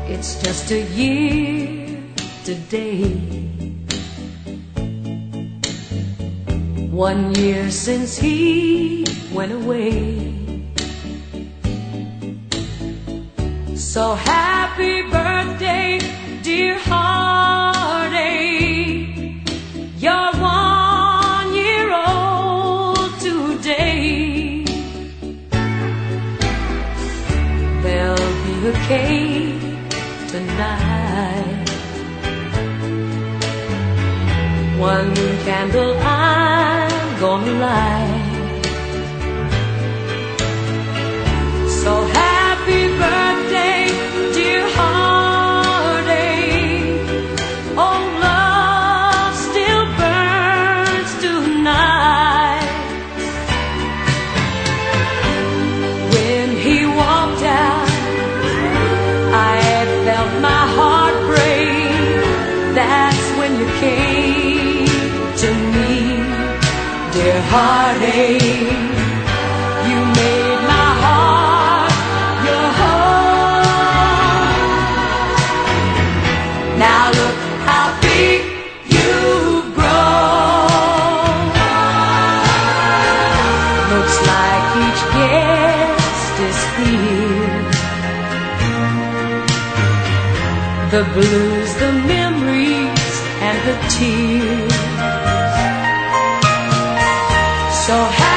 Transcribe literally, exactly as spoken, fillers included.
It's just a year today. One year since he went away. So happy birthday, dear heartache. You're one year old today. There'll be a cake tonight, one candle I'm gonna light. So happy birthday, dear heartache. Oh, love still burns tonight. When he walked out, I felt my heart break. That's when you came to me, dear heartache. You made my heart your home. Now look how big you've grown. Looks like each guest is here. The blues, the memories, and the tears. So